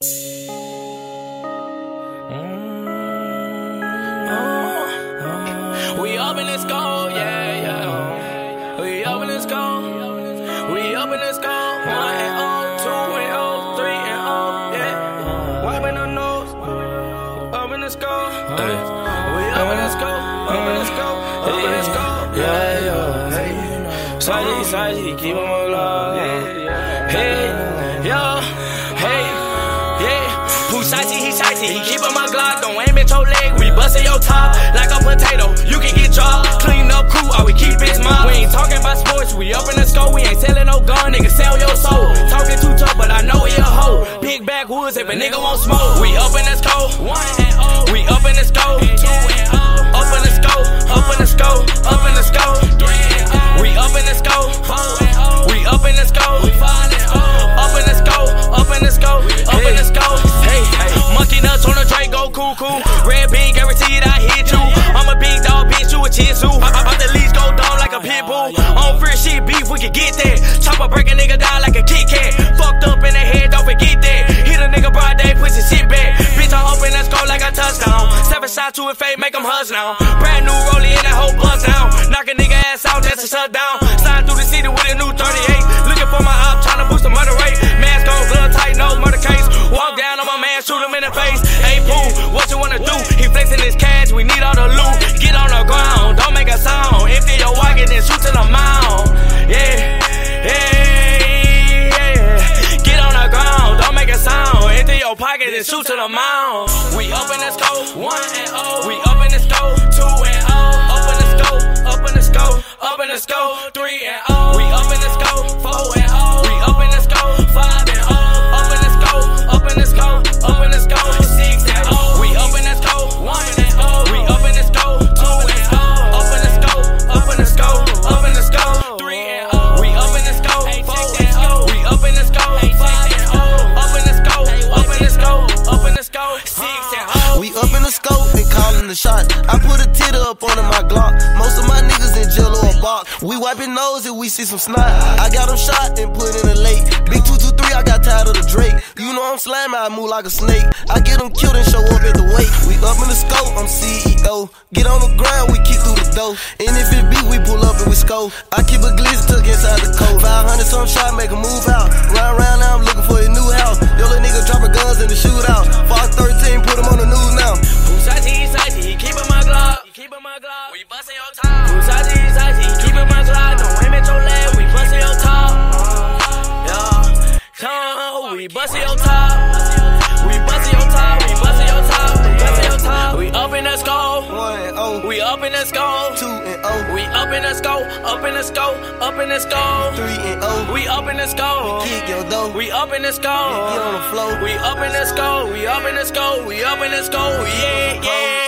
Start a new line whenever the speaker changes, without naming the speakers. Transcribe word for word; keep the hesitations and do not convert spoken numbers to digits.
We up in this goal, yeah, yeah. We up in this goal. We up in this goal. One and oh, two and oh, three and oh, yeah. Wiping our nose. Up in this goal. We up in this goal. Up in this goal. Up in this goal. Yeah, yeah. Hey. Side, side, keep them alive. Hey, yo, hey, yeah. Who shicey, he shicey, he keep on my Glock. Don't aim at your leg, we bustin' your top like a potato. You can get dropped, clean up crew, all we keep is mine. We ain't talking about sports, we up in the scope. We ain't selling no gun, nigga, sell your soul. Talking too tough, but I know he a hoe. Big backwoods if a nigga won't smoke. We up in the scope, one and oh. We up in the scope, two and oh. Up in the scope, up in the scope, up in the scope, three and oh. We up in the scope, four and oh. We up in the scope, five and oh. Up in the scope, up in the scope, up in the scope. Hey, hey, monkey nuts on the train, go cuckoo. Red bean, guaranteed I hit you. I'm a big dog, bitch, you a chisoo. About the leash go down like a pit bull. On free shit, beef, we can get that. Chopper break a nigga down like a Kit Kat. Fucked up in the head, don't forget that. Hit a nigga broad day, push his shit back. Bitch, I open, let's go like a touchdown. Seven shots to a fade, make him huzz now. Brand new rollie in that whole buzz down. Knock a nigga ass out, that's a shutdown. Slide through the city with a new thirty-eight. Looking for my op, tryna boost the murder rate. Mask on, blood tight, nose, murder case. Walk down on my man, shoot him in the face. Hey, poo, what you wanna do? He flexing his cash, we need all the loot. Get on the ground, don't make a sound. Empty your wallet, then shoot to the mound. Yeah, yeah, yeah. Get on the ground, don't make a sound. Empty your pocket, then shoot to the mound. We up in the scope, one and oh. We up in the scope, two and oh. Up in the scope, up in the scope, up in the scope, three and oh. We up in the scope, four and oh. We up in the scope, five and oh. Up in the scope, up in the scope, up in the scope, six and oh. We up in the scope, one and oh. We up in the scope, two and oh. Up in the scope, up in the scope, up in the scope, three and oh. We up in the scope, four and oh. We up in the scope, five and oh. Up in the scope, up in the scope, up in the scope, six and oh.
We up in the scope and calling the shot. I put a titter up under my Glock. Most of my niggas in jail or a box. We wiping nose if we see some snot. I got them shot and put in a lake. Big two two three, I got tired of the Drake. You know I'm slamming, I move like a snake. I get them killed and show up at the wake. We up in the scope, I'm C E O. Get on the ground, we kick through the door. And if it beat, we pull up and we score. I keep a glizzy tuck inside the coat. five hundred some shot, make a move out. Round round now, I'm looking for a new house. Yo, little nigga dropping guns in the shootout. Fox thirteen, put him on the news now.
Who shicey, he shicey, he keepin' my Glock. He keepin' my Glock. We bustin' your top. Who shicey, he shicey, he keepin' my Glock. Don't aim at your leg, we bustin' your top. Yeah, come, we bustin' your top. We bustin' your top, we bustin' your top, we bustin' your top. We up in the scope,
One and oh.
we up in the scope,
Two and oh.
we up in the scope, up in the scope, up in the scope.
Three and oh.
We up in the scope,
Kick your dough.
we up in the scope,
Get on the floor.
we up in the scope, we up in the scope, we up in the scope, yeah, yeah.